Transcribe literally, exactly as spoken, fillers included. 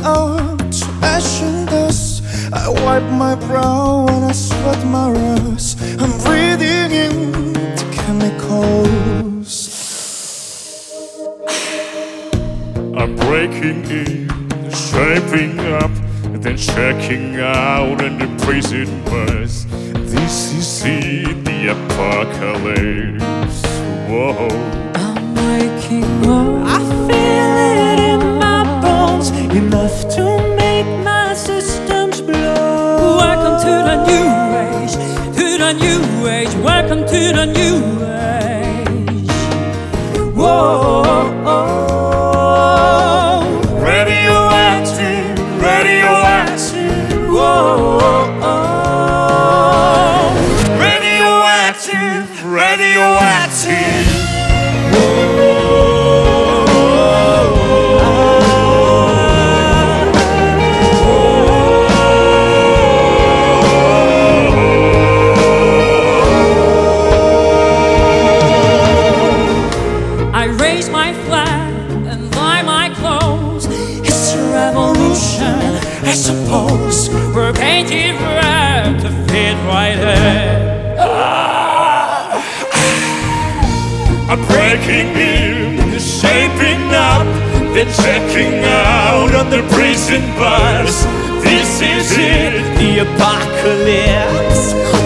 out to ash and dust. I wipe my brow and I sweat my rust. I'm breathing in the chemicals. I'm breaking in, shaping up, then checking out in the prison bus. This is it, the apocalypse. Whoa. I'm waking up, I feel it in my bones, enough to make my systems blow. Welcome to the new age, to the new age. Welcome to the new age. Whoa. Radioactive, radioactive. Whoa. Radioactive, radioactive. I raise my flag and buy my clothes. It's a revolution, I suppose. We're painted red to fit right in. Ah. I'm breaking in, shaping up, then checking out on the prison bus. This is it, The apocalypse.